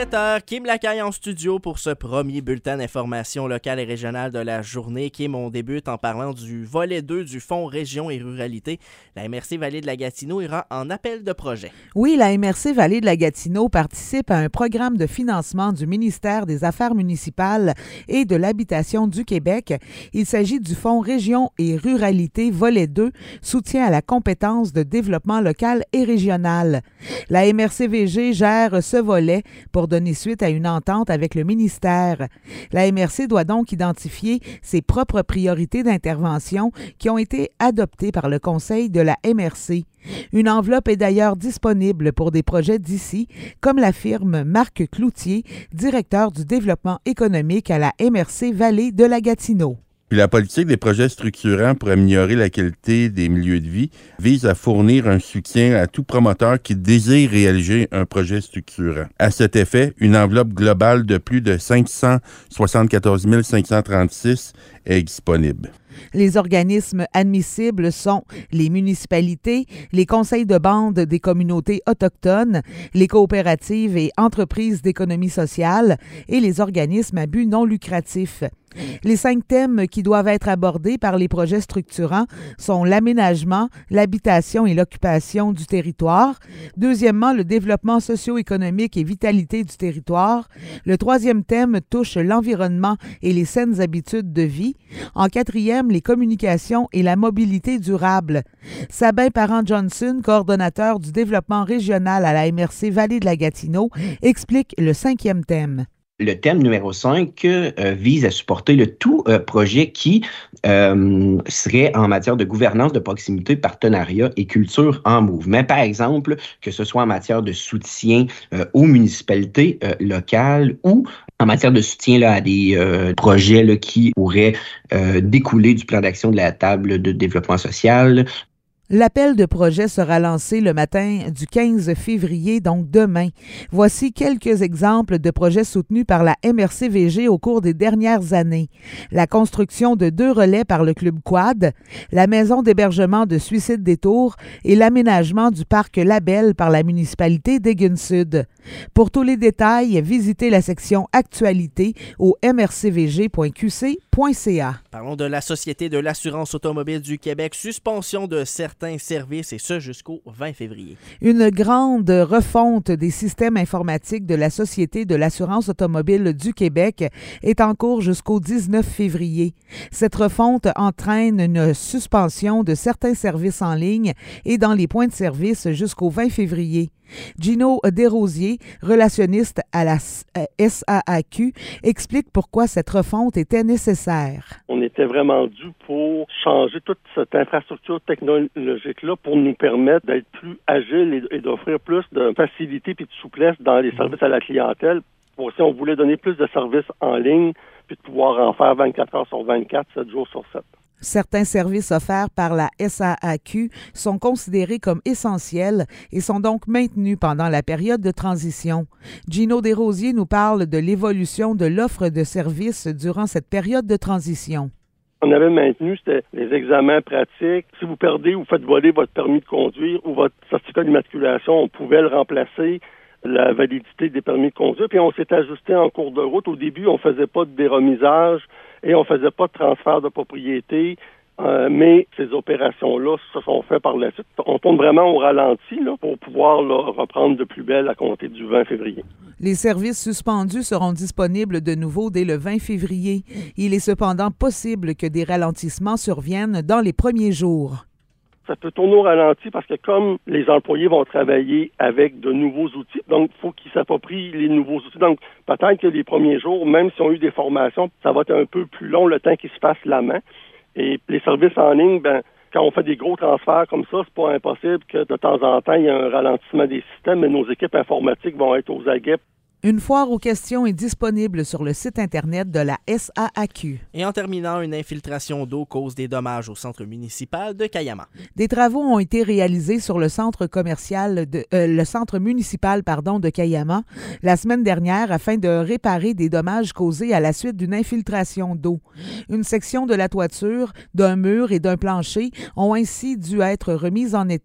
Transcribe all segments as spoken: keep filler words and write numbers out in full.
sept heures, Kim Lacaille en studio pour ce premier bulletin d'information locale et régionale de la journée. Kim, on débute en parlant du volet deux du Fonds Région et Ruralité. La M R C Vallée de la Gatineau ira en appel de projet. Oui, la M R C Vallée de la Gatineau participe à un programme de financement du ministère des Affaires municipales et de l'Habitation du Québec. Il s'agit du Fonds Région et Ruralité volet deux, soutien à la compétence de développement local et régional. La M R C V G gère ce volet pour donner suite à une entente avec le ministère. La M R C doit donc identifier ses propres priorités d'intervention qui ont été adoptées par le Conseil de la M R C. Une enveloppe est d'ailleurs disponible pour des projets d'ici, comme l'affirme Marc Cloutier, directeur du développement économique à la M R C Vallée de la Gatineau. Puis la politique des projets structurants pour améliorer la qualité des milieux de vie vise à fournir un soutien à tout promoteur qui désire réaliser un projet structurant. À cet effet, une enveloppe globale de plus de cinq cent soixante-quatorze mille cinq cent trente-six est disponible. Les organismes admissibles sont les municipalités, les conseils de bande des communautés autochtones, les coopératives et entreprises d'économie sociale et les organismes à but non lucratif. Les cinq thèmes qui doivent être abordés par les projets structurants sont l'aménagement, l'habitation et l'occupation du territoire. Deuxièmement, le développement socio-économique et vitalité du territoire. Le troisième thème touche l'environnement et les saines habitudes de vie. En quatrième, les communications et la mobilité durable. Sabin Parent-Johnson, coordonnateur du développement régional à la M R C Vallée de la Gatineau, explique le cinquième thème. Le thème numéro cinq euh, vise à supporter le tout euh, projet qui euh, serait en matière de gouvernance de proximité, partenariat et culture en mouvement. Par exemple, que ce soit en matière de soutien euh, aux municipalités euh, locales ou en matière de soutien là, à des euh, projets là, qui pourraient euh, découler du plan d'action de la table de développement social. L'appel de projet sera lancé le matin du quinze février, donc demain. Voici quelques exemples de projets soutenus par la M R C V G au cours des dernières années. La construction de deux relais par le Club Quad, la maison d'hébergement de Suicide des Tours et l'aménagement du parc Labelle par la municipalité d'Egun-Sud. Pour tous les détails, visitez la section Actualité au m r c v g point q c point c a. Parlons de la Société de l'assurance automobile du Québec. Suspension de certains services et ce jusqu'au vingt février. Une grande refonte des systèmes informatiques de la Société de l'assurance automobile du Québec est en cours jusqu'au dix-neuf février. Cette refonte entraîne une suspension de certains services en ligne et dans les points de service jusqu'au vingt février. Gino Desrosiers, relationniste à la S A A Q, explique pourquoi cette refonte était nécessaire. On était vraiment dû pour changer toute cette infrastructure technologique-là pour nous permettre d'être plus agile et d'offrir plus de facilité et de souplesse dans les services à la clientèle. Aussi, on voulait donner plus de services en ligne puis de pouvoir en faire vingt-quatre heures sur vingt-quatre, sept jours sur sept. Certains services offerts par la S A A Q sont considérés comme essentiels et sont donc maintenus pendant la période de transition. Gino Desrosiers nous parle de l'évolution de l'offre de services durant cette période de transition. On avait maintenu, c'était les examens pratiques. Si vous perdez ou vous faites voler votre permis de conduire ou votre certificat d'immatriculation, on pouvait le remplacer, la validité des permis de conduire. Puis on s'est ajusté en cours de route. Au début, on faisait pas de déremisage et on faisait pas de transfert de propriété. Euh, mais ces opérations-là se sont faites par la suite. On tourne vraiment au ralenti là, pour pouvoir là, reprendre de plus belle à compter du vingt février. Les services suspendus seront disponibles de nouveau dès le vingt février. Il est cependant possible que des ralentissements surviennent dans les premiers jours. Ça peut tourner au ralenti parce que comme les employés vont travailler avec de nouveaux outils, donc il faut qu'ils s'approprient les nouveaux outils. Donc peut-être que les premiers jours, même si on a eu des formations, ça va être un peu plus long le temps qu'ils se fassent la main. Et les services en ligne, ben quand on fait des gros transferts comme ça, c'est pas impossible que de temps en temps, il y ait un ralentissement des systèmes, mais nos équipes informatiques vont être aux aguets. Une foire aux questions est disponible sur le site Internet de la S A A Q. Et en terminant, une infiltration d'eau cause des dommages au centre municipal de Cayama. Des travaux ont été réalisés sur le centre commercial, de, euh, le centre municipal pardon, de Cayama la semaine dernière afin de réparer des dommages causés à la suite d'une infiltration d'eau. Une section de la toiture, d'un mur et d'un plancher ont ainsi dû être remises en état.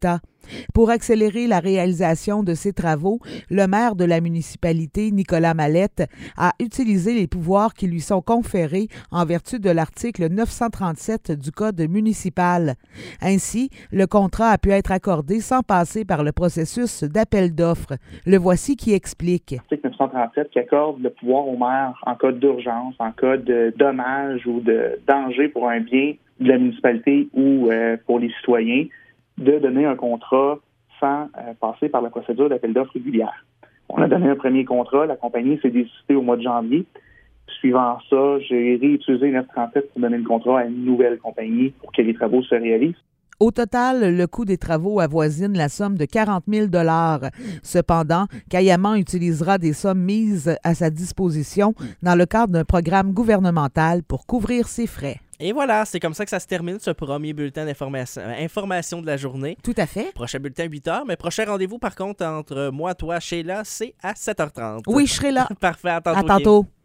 Pour accélérer la réalisation de ces travaux, le maire de la municipalité, Nicolas Mallette, a utilisé les pouvoirs qui lui sont conférés en vertu de l'article neuf cent trente-sept du Code municipal. Ainsi, le contrat a pu être accordé sans passer par le processus d'appel d'offres. Le voici qui explique. L'article neuf cent trente-sept qui accorde le pouvoir au maire en cas d'urgence, en cas de dommage ou de danger pour un bien de la municipalité ou euh, pour les citoyens, de donner un contrat sans euh, passer par la procédure d'appel d'offres régulière. On a donné un premier contrat, la compagnie s'est désistée au mois de janvier. Suivant ça, j'ai réutilisé neuf cent trente-sept pour donner le contrat à une nouvelle compagnie pour que les travaux se réalisent. Au total, le coût des travaux avoisine la somme de quarante mille dollars. Cependant, Caillaman utilisera des sommes mises à sa disposition dans le cadre d'un programme gouvernemental pour couvrir ses frais. Et voilà, c'est comme ça que ça se termine, ce premier bulletin d'information information de la journée. Tout à fait. Prochain bulletin, huit heures, mais prochain rendez-vous, par contre, entre moi, toi, Sheila, c'est à sept heures trente. Oui, je serai là. Parfait, à tantôt. À tantôt.